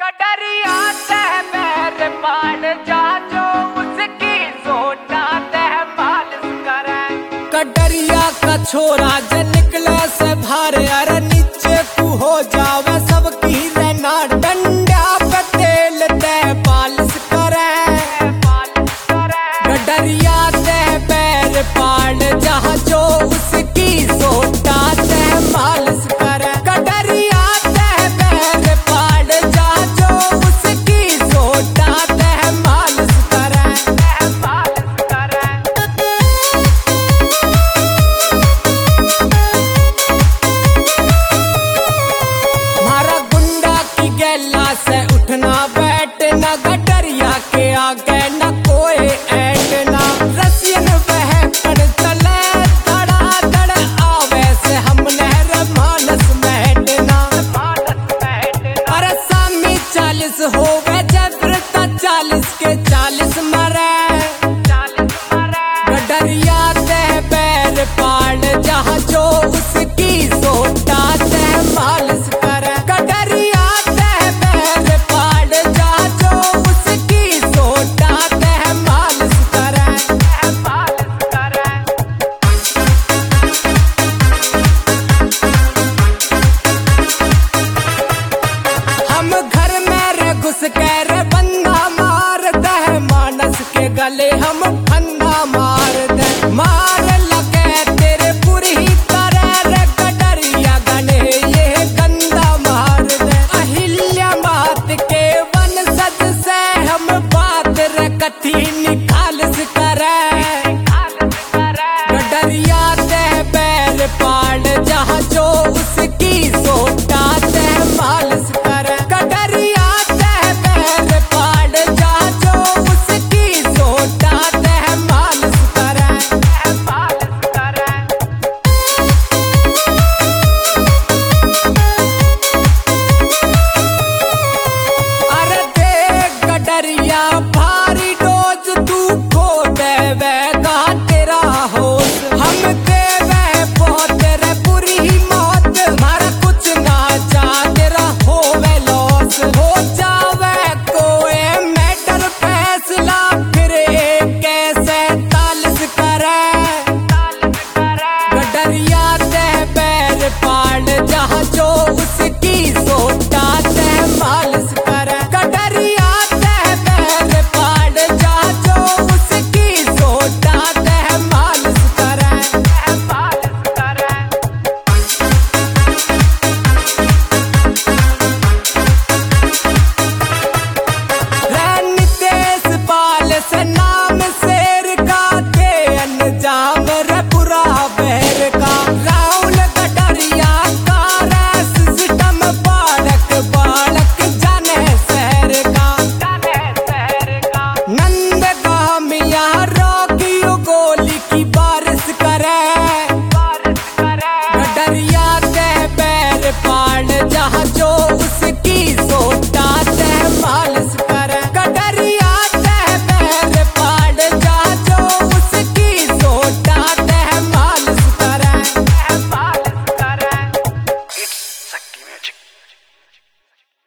कटरिया तह पैर पाड़ जा जो उसकी सोटा तह मालिश करे। कटरिया का छोरा जे निकले से भारे, अरे नीचे तू हो जावे सबकी रहना। डंडा पे तेल तह पालिश करे। कटरिया तह पैर पाड़ जा जो उसकी सोटा तह मालिश करे। कटरिया तह पैर पाड़ जा जो उसकी सोटा तह मालिश करे। मारा गुंडा की गैला से उठना बैठना, कटरिया के आगे न कोई ऐटना। रसियन वह पर चले धड़ा धड़ आवे से हम नहर मानस बैठना। अरे सामी 40 होवे जबरता 40 के 40 मरे। कटरिया तह पैर पाड़ जा जो उसकी सोटा तह मालिश करे। कटरिया तह पैर पाड़ जा जो उसकी सोटा तह मालिश करे। हम घर में रे घुस के रे बंदा मार दह मानस के गले।